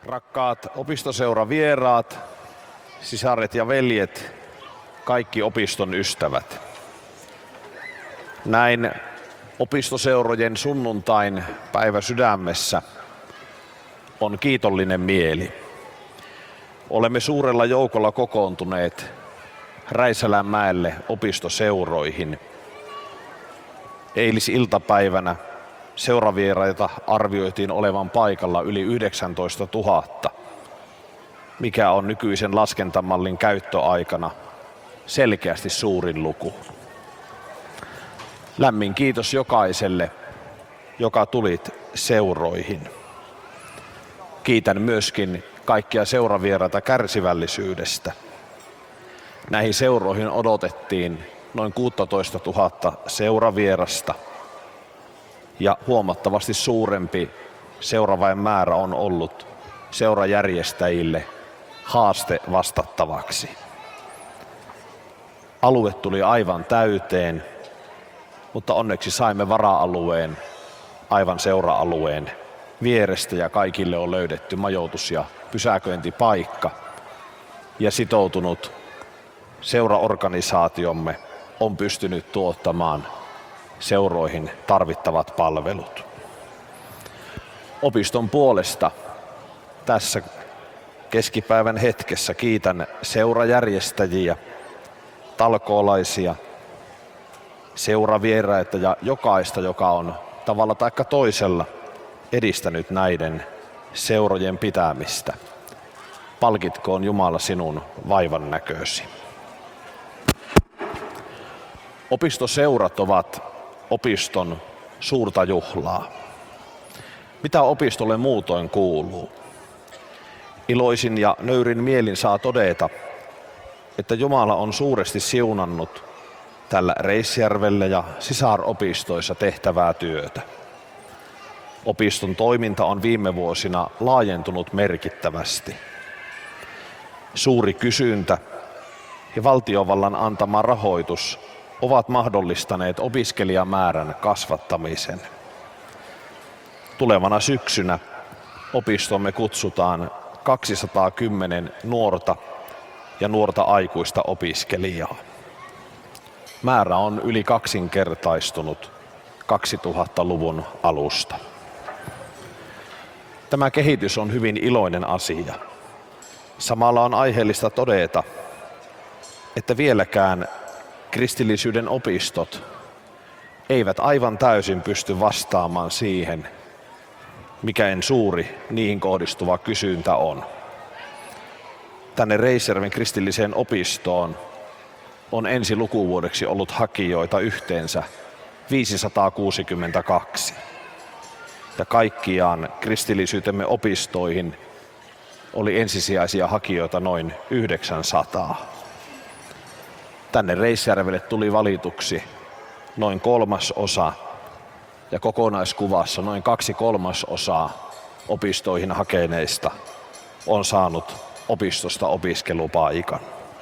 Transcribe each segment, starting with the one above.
Rakkaat opistoseuravieraat, sisaret ja veljet, kaikki opiston ystävät. Näin opistoseurojen sunnuntain päivä sydämessä on kiitollinen mieli. Olemme suurella joukolla kokoontuneet Räisälänmäelle opistoseuroihin. Eilisiltapäivänä seuravieraita arvioitiin olevan paikalla yli 19 000, mikä on nykyisen laskentamallin käyttöaikana selkeästi suurin luku. Lämmin kiitos jokaiselle, joka tulit seuroihin. Kiitän myöskin kaikkia seuravieraita kärsivällisyydestä. Näihin seuroihin odotettiin noin 16 000 seuravierasta ja huomattavasti suurempi seuraväen määrä on ollut seurajärjestäjille haaste vastattavaksi. Alue tuli aivan täyteen, mutta onneksi saimme vara-alueen aivan seura-alueen vierestä ja kaikille on löydetty majoitus- ja pysäköintipaikka. Ja sitoutunut seuraorganisaatiomme on pystynyt tuottamaan seuroihin tarvittavat palvelut. Opiston puolesta tässä keskipäivän hetkessä kiitän seurajärjestäjiä, talkoolaisia, seuravieraita ja jokaista, joka on tavalla tai toisella edistänyt näiden seurojen pitämistä. Palkitkoon Jumala sinun vaivan näkösi. Opistoseurat ovat opiston suurta juhlaa. Mitä opistolle muutoin kuuluu? Iloisin ja nöyrin mielin saa todeta, että Jumala on suuresti siunannut tällä Reisjärvellä ja sisaropistoissa tehtävää työtä. Opiston toiminta on viime vuosina laajentunut merkittävästi. Suuri kysyntä ja valtiovallan antama rahoitus ovat mahdollistaneet opiskelijamäärän kasvattamisen. Tulevana syksynä opistomme kutsutaan 210 nuorta ja nuorta aikuista opiskelijaa. Määrä on yli kaksinkertaistunut 2000-luvun alusta. Tämä kehitys on hyvin iloinen asia. Samalla on aiheellista todeta, että vieläkään kristillisyyden opistot eivät aivan täysin pysty vastaamaan siihen, mikä suuri niihin kohdistuva kysyntä on. Tänne Reisjärven kristilliseen opistoon on ensi lukuvuodeksi ollut hakijoita yhteensä 562. Ja kaikkiaan kristillisyytemme opistoihin oli ensisijaisia hakijoita noin 900. Tänne Reisjärvelle tuli valituksi noin 1/3 ja kokonaiskuvassa noin 2/3 opistoihin hakeneista on saanut opistosta opiskelupaikan.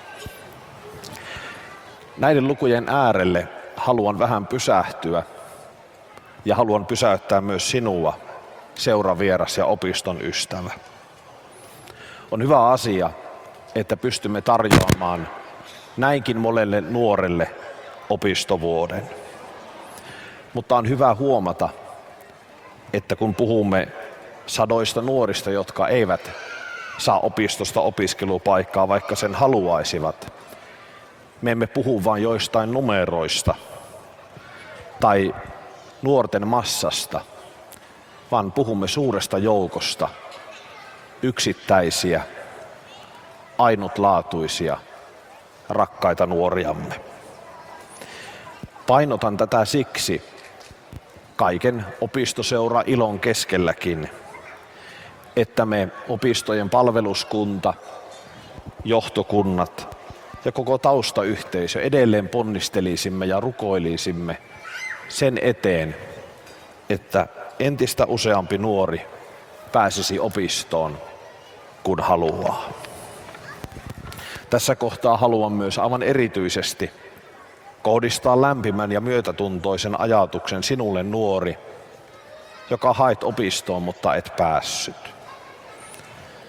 Näiden lukujen äärelle haluan vähän pysähtyä ja haluan pysäyttää myös sinua, seuravieras ja opiston ystävä. On hyvä asia, että pystymme tarjoamaan näinkin monelle nuorelle opistovuoden. Mutta on hyvä huomata, että kun puhumme sadoista nuorista, jotka eivät saa opistosta opiskelupaikkaa, vaikka sen haluaisivat, me emme puhu vain joistain numeroista tai nuorten massasta, vaan puhumme suuresta joukosta yksittäisiä, ainutlaatuisia, rakkaita nuoriamme. Painotan tätä siksi kaiken opistoseura ilon keskelläkin, että me opistojen palveluskunta, johtokunnat ja koko taustayhteisö edelleen ponnistelisimme ja rukoilisimme sen eteen, että entistä useampi nuori pääsisi opistoon, kun haluaa. Tässä kohtaa haluan myös aivan erityisesti kohdistaa lämpimän ja myötätuntoisen ajatuksen sinulle nuori, joka hait opistoon, mutta et päässyt.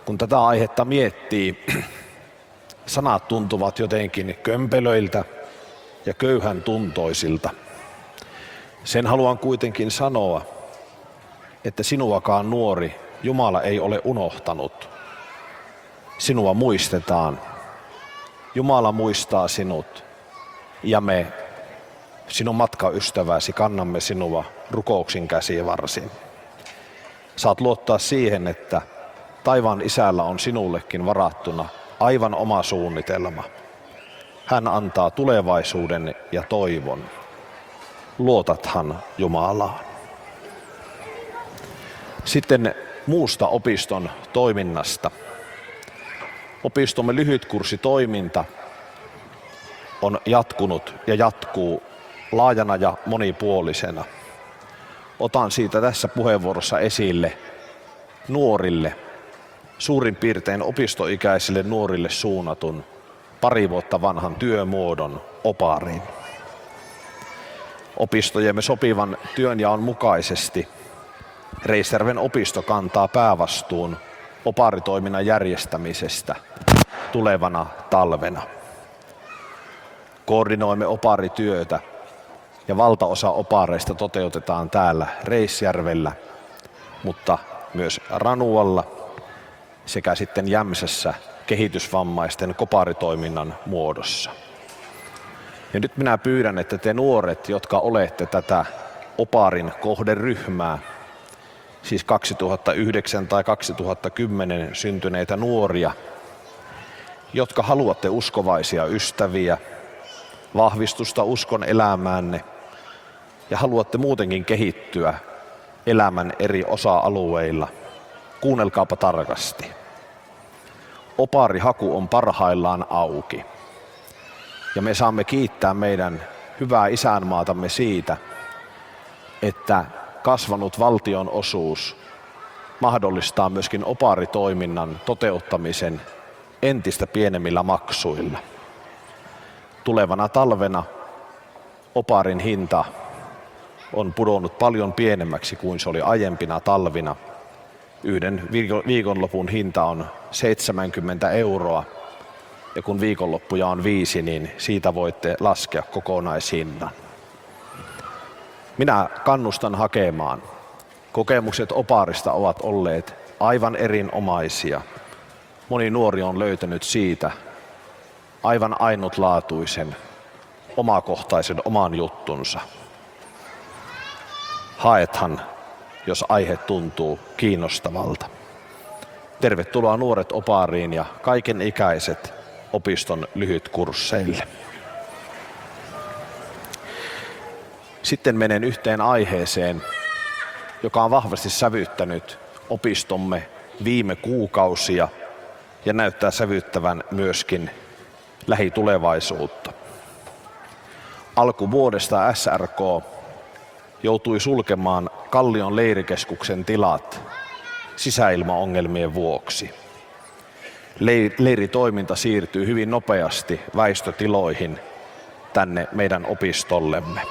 Kun tätä aihetta miettii, sanat tuntuvat jotenkin kömpelöiltä ja köyhän tuntoisilta. Sen haluan kuitenkin sanoa, että sinuakaan nuori Jumala ei ole unohtanut. Sinua muistetaan. Jumala muistaa sinut ja me, sinun matkaystäväsi, kannamme sinua rukouksin käsivarsin. Saat luottaa siihen, että taivaan Isällä on sinullekin varattuna aivan oma suunnitelma. Hän antaa tulevaisuuden ja toivon. Luotathan Jumalaan. Sitten muusta opiston toiminnasta. Opistomme lyhytkurssitoiminta on jatkunut ja jatkuu laajana ja monipuolisena. Otan siitä tässä puheenvuorossa esille nuorille, suurin piirtein opistoikäisille nuorille suunnatun 2 vuotta vanhan työmuodon oparin. Opistojemme sopivan työnjaon mukaisesti Reisjärven opisto kantaa päävastuun oparitoiminnan järjestämisestä tulevana talvena. Koordinoimme oparityötä ja valtaosa opareista toteutetaan täällä Reisjärvellä, mutta myös Ranualla sekä sitten Jämsässä kehitysvammaisten koparitoiminnan muodossa. Ja nyt minä pyydän, että te nuoret, jotka olette tätä oparin kohderyhmää, siis 2009 tai 2010 syntyneitä nuoria, jotka haluatte uskovaisia ystäviä, vahvistusta uskon elämäänne ja haluatte muutenkin kehittyä elämän eri osa-alueilla, kuunnelkaapa tarkasti. Oparihaku on parhaillaan auki ja me saamme kiittää meidän hyvää isänmaatamme siitä, että kasvanut valtionosuus mahdollistaa myöskin oparitoiminnan toteuttamisen entistä pienemmillä maksuilla. Tulevana talvena oparin hinta on pudonnut paljon pienemmäksi kuin se oli aiempina talvina. Yhden viikonlopun hinta on 70 €, ja kun viikonloppuja on 5, niin siitä voitte laskea kokonaishinnan. Minä kannustan hakemaan. Kokemukset oparista ovat olleet aivan erinomaisia. Moni nuori on löytänyt siitä aivan ainutlaatuisen, omakohtaisen oman juttunsa. Haethan, jos aihe tuntuu kiinnostavalta. Tervetuloa nuoret opariin ja kaiken ikäiset opiston lyhytkursseille. Sitten menen yhteen aiheeseen, joka on vahvasti sävyttänyt opistomme viime kuukausia ja näyttää sävyttävän myöskin lähitulevaisuutta. Alkuvuodesta SRK joutui sulkemaan Kallion leirikeskuksen tilat sisäilmaongelmien vuoksi. Leiritoiminta siirtyy hyvin nopeasti väistötiloihin tänne meidän opistollemme.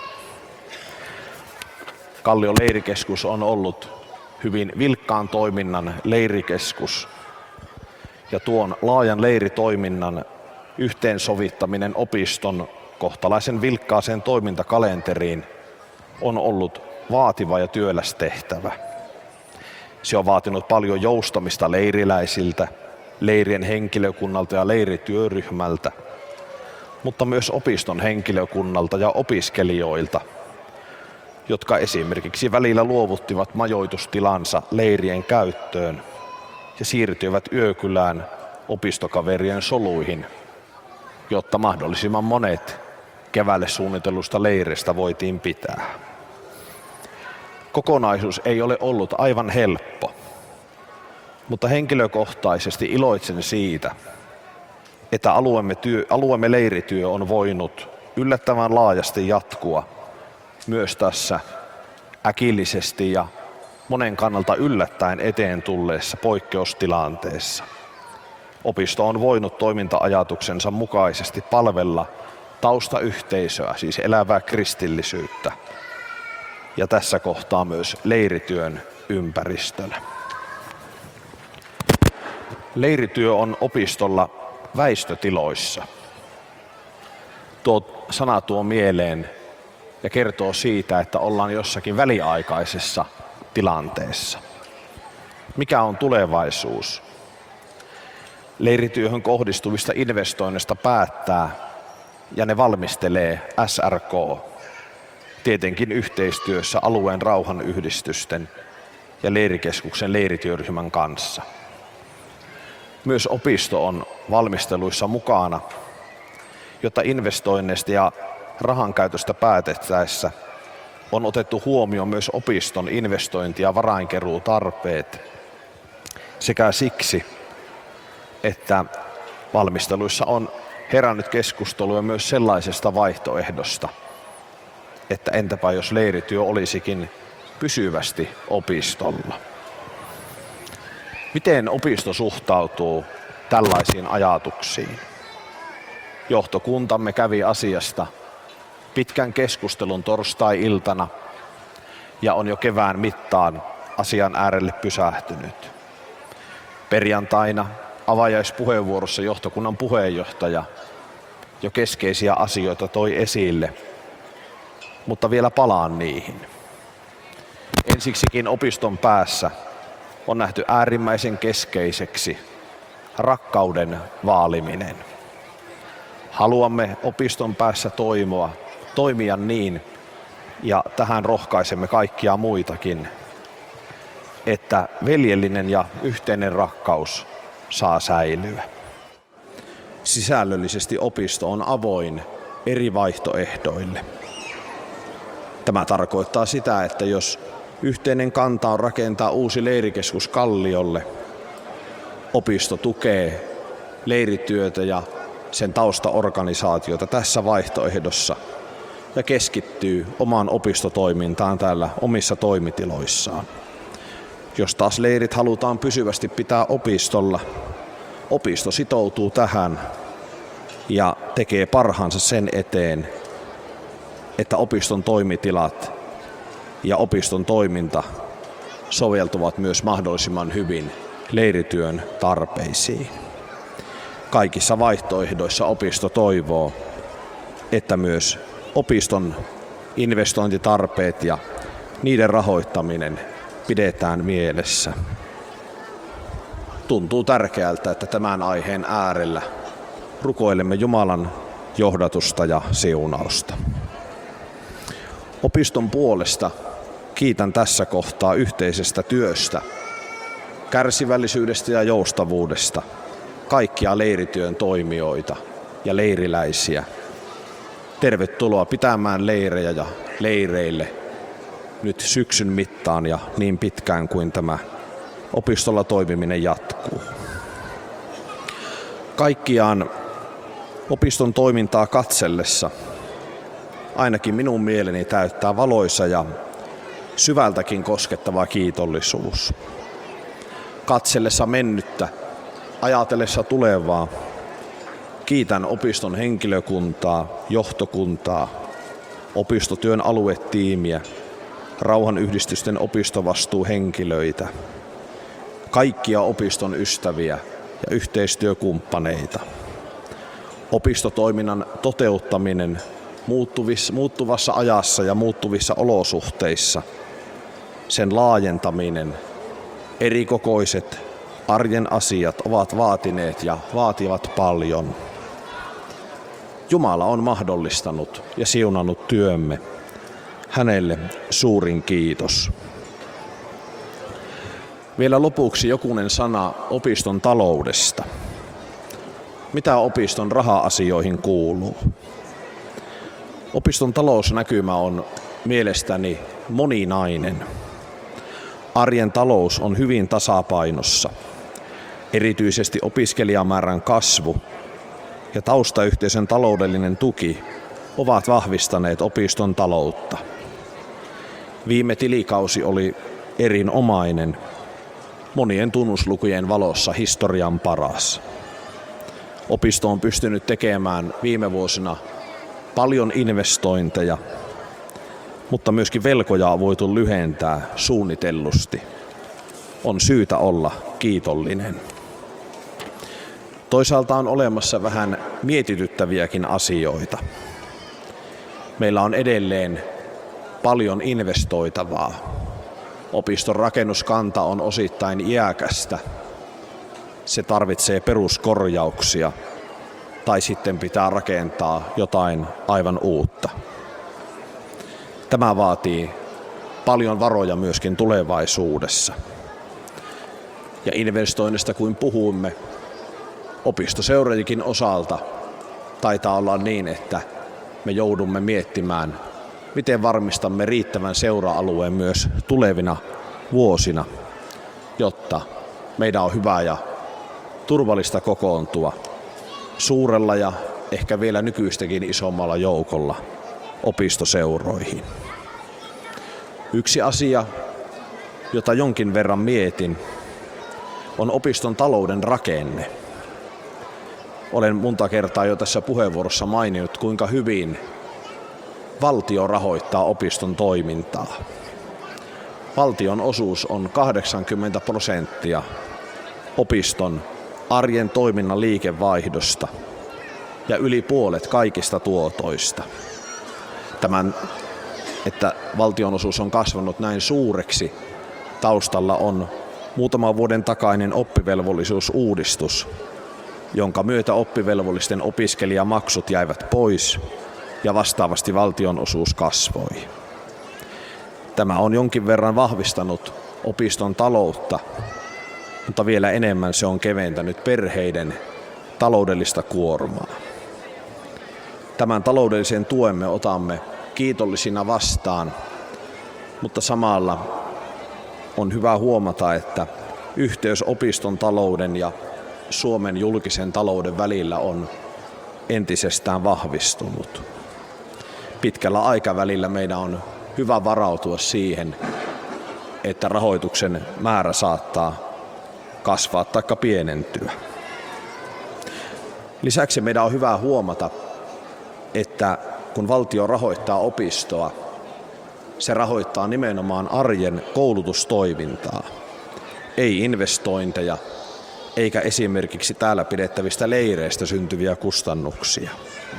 Kallion leirikeskus on ollut hyvin vilkkaan toiminnan leirikeskus ja tuon laajan leiritoiminnan yhteensovittaminen opiston kohtalaisen vilkkaaseen toimintakalenteriin on ollut vaativa ja työläs tehtävä. Se on vaatinut paljon joustamista leiriläisiltä, leirien henkilökunnalta ja leirityöryhmältä, mutta myös opiston henkilökunnalta ja opiskelijoilta, jotka esimerkiksi välillä luovuttivat majoitustilansa leirien käyttöön ja siirtyivät yökylään opistokaverien soluihin, jotta mahdollisimman monet keväälle suunnitellusta leiristä voitiin pitää. Kokonaisuus ei ole ollut aivan helppo, mutta henkilökohtaisesti iloitsen siitä, että alueemme leirityö on voinut yllättävän laajasti jatkua myös tässä äkillisesti ja monen kannalta yllättäen eteen tulleessa poikkeustilanteessa. Opisto on voinut toiminta-ajatuksensa mukaisesti palvella taustayhteisöä, siis elävää kristillisyyttä, ja tässä kohtaa myös leirityön ympäristönä. Leirityö on opistolla väistötiloissa. Tuo sana tuo mieleen ja kertoo siitä, että ollaan jossakin väliaikaisessa tilanteessa. Mikä on tulevaisuus? Leirityöhön kohdistuvista investoinneista päättää ja ne valmistelee SRK, tietenkin yhteistyössä alueen rauhanyhdistysten ja leirikeskuksen leirityöryhmän kanssa. Myös opisto on valmisteluissa mukana, jotta investoinneista ja rahan käytöstä päätettäessä on otettu huomioon myös opiston investointi- ja varainkeruutarpeet sekä siksi, että valmisteluissa on herännyt keskustelua myös sellaisesta vaihtoehdosta, että entäpä jos leirityö olisikin pysyvästi opistolla. Miten opisto suhtautuu tällaisiin ajatuksiin? Johtokuntamme kävi asiasta pitkän keskustelun torstai-iltana ja on jo kevään mittaan asian äärelle pysähtynyt. Perjantaina avajaispuheenvuorossa johtokunnan puheenjohtaja jo keskeisiä asioita toi esille, mutta vielä palaan niihin. Ensiksikin opiston päässä on nähty äärimmäisen keskeiseksi rakkauden vaaliminen. Haluamme opiston päässä toimia niin, ja tähän rohkaisemme kaikkia muitakin, että veljellinen ja yhteinen rakkaus saa säilyä. Sisällöllisesti opisto on avoin eri vaihtoehdoille. Tämä tarkoittaa sitä, että jos yhteinen kanta on rakentaa uusi leirikeskus Kalliolle, opisto tukee leirityötä ja sen taustaorganisaatiota tässä vaihtoehdossa ja keskittyy omaan opistotoimintaan täällä omissa toimitiloissaan. Jos taas leirit halutaan pysyvästi pitää opistolla, opisto sitoutuu tähän ja tekee parhaansa sen eteen, että opiston toimitilat ja opiston toiminta soveltuvat myös mahdollisimman hyvin leirityön tarpeisiin. Kaikissa vaihtoehdoissa opisto toivoo, että myös opiston investointitarpeet ja niiden rahoittaminen pidetään mielessä. Tuntuu tärkeältä, että tämän aiheen äärellä rukoilemme Jumalan johdatusta ja siunausta. Opiston puolesta kiitän tässä kohtaa yhteisestä työstä, kärsivällisyydestä ja joustavuudesta kaikkia leirityön toimijoita ja leiriläisiä. Tervetuloa pitämään leirejä ja leireille nyt syksyn mittaan ja niin pitkään kuin tämä opistolla toimiminen jatkuu. Kaikkiaan opiston toimintaa katsellessa ainakin minun mieleni täyttää valoisa ja syvältäkin koskettava kiitollisuus. Katsellessa mennyttä, ajatellessa tulevaa, kiitän opiston henkilökuntaa, johtokuntaa, opistotyön aluetiimiä, rauhanyhdistysten opistovastuuhenkilöitä, kaikkia opiston ystäviä ja yhteistyökumppaneita. Opistotoiminnan toteuttaminen muuttuvassa ajassa ja muuttuvissa olosuhteissa, sen laajentaminen, erikokoiset arjen asiat ovat vaatineet ja vaativat paljon. Jumala on mahdollistanut ja siunannut työmme. Hänelle suurin kiitos. Vielä lopuksi jokunen sana opiston taloudesta. Mitä opiston raha-asioihin kuuluu? Opiston talousnäkymä on mielestäni moninainen. Arjen talous on hyvin tasapainossa. Erityisesti opiskelijamäärän kasvu ja taustayhteisön taloudellinen tuki ovat vahvistaneet opiston taloutta. Viime tilikausi oli erinomainen, monien tunnuslukujen valossa historian paras. Opisto on pystynyt tekemään viime vuosina paljon investointeja, mutta myöskin velkoja on voitu lyhentää suunnitellusti. On syytä olla kiitollinen. Toisaalta on olemassa vähän mietityttäviäkin asioita. Meillä on edelleen paljon investoitavaa. Opiston rakennuskanta on osittain iäkästä. Se tarvitsee peruskorjauksia tai sitten pitää rakentaa jotain aivan uutta. Tämä vaatii paljon varoja myöskin tulevaisuudessa. Ja investoinnista kuin puhuimme, opistoseurajikin osalta taitaa olla niin, että me joudumme miettimään, miten varmistamme riittävän seura-alueen myös tulevina vuosina, jotta meidän on hyvä ja turvallista kokoontua suurella ja ehkä vielä nykyistäkin isommalla joukolla opistoseuroihin. Yksi asia, jota jonkin verran mietin, on opiston talouden rakenne. Olen monta kertaa jo tässä puheenvuorossa maininnut, kuinka hyvin valtio rahoittaa opiston toimintaa. Valtion osuus on 80% opiston arjen toiminnan liikevaihdosta ja yli puolet kaikista tuotoista. Tämän, että valtion osuus on kasvanut näin suureksi, taustalla on muutaman vuoden takainen oppivelvollisuusuudistus, jonka myötä oppivelvollisten opiskelijamaksut jäivät pois ja vastaavasti valtionosuus kasvoi. Tämä on jonkin verran vahvistanut opiston taloutta, mutta vielä enemmän se on keventänyt perheiden taloudellista kuormaa. Tämän taloudellisen tuen me otamme kiitollisina vastaan, mutta samalla on hyvä huomata, että yhteys opiston talouden ja Suomen julkisen talouden välillä on entisestään vahvistunut. Pitkällä aikavälillä meidän on hyvä varautua siihen, että rahoituksen määrä saattaa kasvaa tai pienentyä. Lisäksi meidän on hyvä huomata, että kun valtio rahoittaa opistoa, se rahoittaa nimenomaan arjen koulutustoimintaa, ei investointeja, eikä esimerkiksi täällä pidettävistä leireistä syntyviä kustannuksia.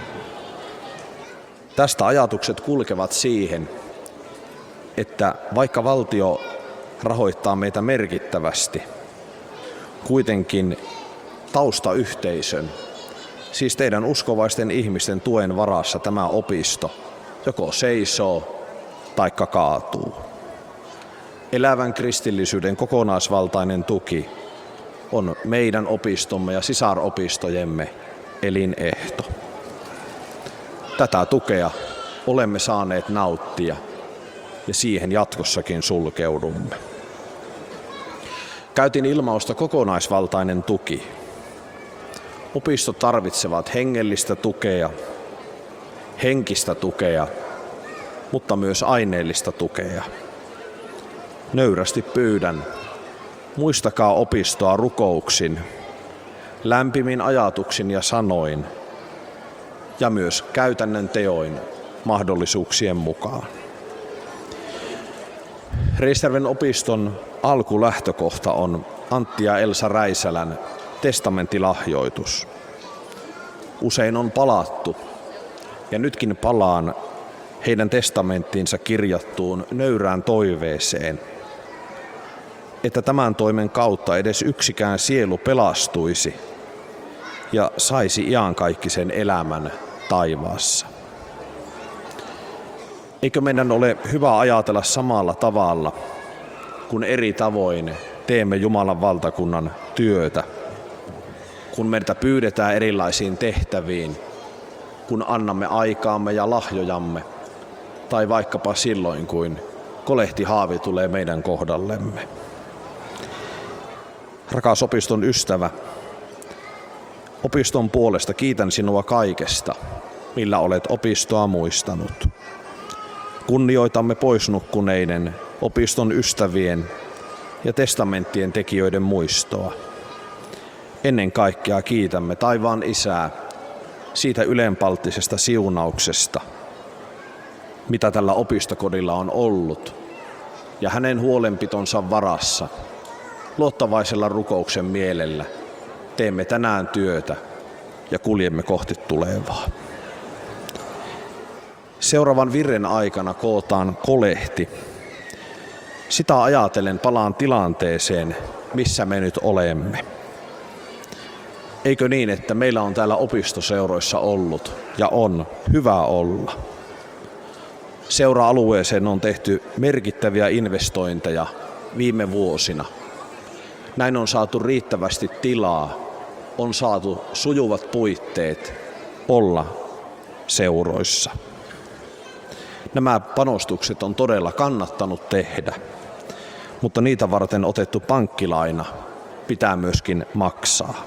Tästä ajatukset kulkevat siihen, että vaikka valtio rahoittaa meitä merkittävästi, kuitenkin taustayhteisön, siis teidän uskovaisten ihmisten tuen varassa tämä opisto joko seisoo taikka kaatuu. Elävän kristillisyyden kokonaisvaltainen tuki on meidän opistomme ja sisaropistojemme elinehto. Tätä tukea olemme saaneet nauttia ja siihen jatkossakin sulkeudumme. Käytin ilmausta kokonaisvaltainen tuki. Opistot tarvitsevat hengellistä tukea, henkistä tukea, mutta myös aineellista tukea. Nöyrästi pyydän, muistakaa opistoa rukouksin, lämpimin ajatuksin ja sanoin ja myös käytännön teoin mahdollisuuksien mukaan. Reisjärven opiston alkulähtökohta on Antti ja Elsa Räisälän testamenttilahjoitus. Usein on palattu ja nytkin palaan heidän testamenttiinsa kirjattuun nöyrään toiveeseen, että tämän toimen kautta edes yksikään sielu pelastuisi ja saisi iankaikkisen elämän taivaassa. Eikö meidän ole hyvä ajatella samalla tavalla, kun eri tavoin teemme Jumalan valtakunnan työtä, kun meiltä pyydetään erilaisiin tehtäviin, kun annamme aikaamme ja lahjojamme, tai vaikkapa silloin, kun kolehtihaavi tulee meidän kohdallemme. Rakas opiston ystävä, opiston puolesta kiitän sinua kaikesta, millä olet opistoa muistanut. Kunnioitamme poisnukkuneiden opiston ystävien ja testamenttien tekijöiden muistoa. Ennen kaikkea kiitämme taivaan Isää siitä ylenpalttisesta siunauksesta, mitä tällä opistokodilla on ollut, ja hänen huolenpitonsa varassa luottavaisella rukouksen mielellä teemme tänään työtä ja kuljemme kohti tulevaa. Seuraavan virren aikana kootaan kolehti. Sitä ajatellen palaan tilanteeseen, missä me nyt olemme. Eikö niin, että meillä on täällä opistoseuroissa ollut ja on hyvä olla? Seura-alueeseen on tehty merkittäviä investointeja viime vuosina. Näin on saatu riittävästi tilaa, on saatu sujuvat puitteet olla seuroissa. Nämä panostukset on todella kannattanut tehdä, mutta niitä varten otettu pankkilaina pitää myöskin maksaa.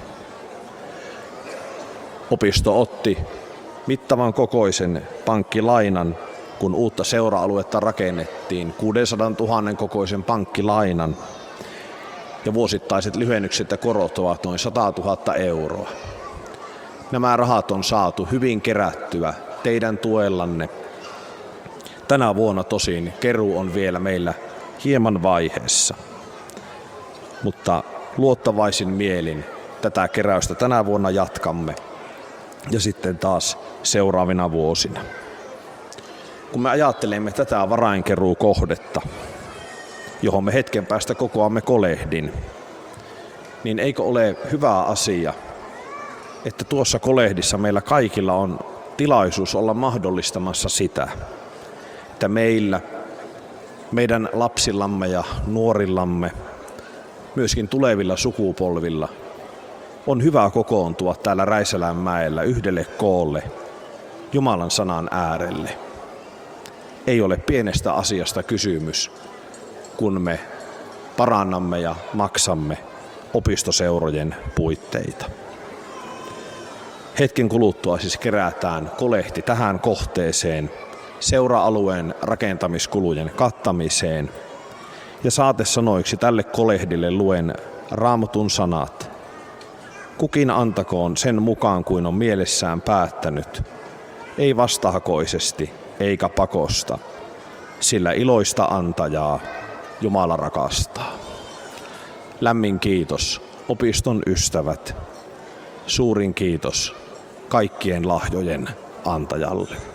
Opisto otti mittavan kokoisen pankkilainan, kun uutta seura-aluetta rakennettiin, 600 000 kokoisen pankkilainan, ja vuosittaiset lyhennykset ja korot ovat noin 100 000 euroa. Nämä rahat on saatu hyvin kerättyä teidän tuellanne. Tänä vuonna tosin keruu on vielä meillä hieman vaiheessa, mutta luottavaisin mielin tätä keräystä tänä vuonna jatkamme ja sitten taas seuraavina vuosina. Kun me ajattelemme tätä varainkeruukohdetta, johon me hetken päästä kokoamme kolehdin, niin eikö ole hyvä asia, että tuossa kolehdissa meillä kaikilla on tilaisuus olla mahdollistamassa sitä, että meidän lapsillamme ja nuorillamme, myöskin tulevilla sukupolvilla, on hyvä kokoontua täällä Räisälänmäellä yhdelle koolle Jumalan sanan äärelle. Ei ole pienestä asiasta kysymys, kun me parannamme ja maksamme opistoseurojen puitteita. Hetken kuluttua siis kerätään kolehti tähän kohteeseen seura-alueen rakentamiskulujen kattamiseen. Ja saatesanoiksi tälle kolehdille luen Raamatun sanat. Kukin antakoon sen mukaan kuin on mielessään päättänyt, ei vastahakoisesti eikä pakosta, sillä iloista antajaa Jumala rakastaa. Lämmin kiitos opiston ystävät, suurin kiitos kaikkien lahjojen antajalle.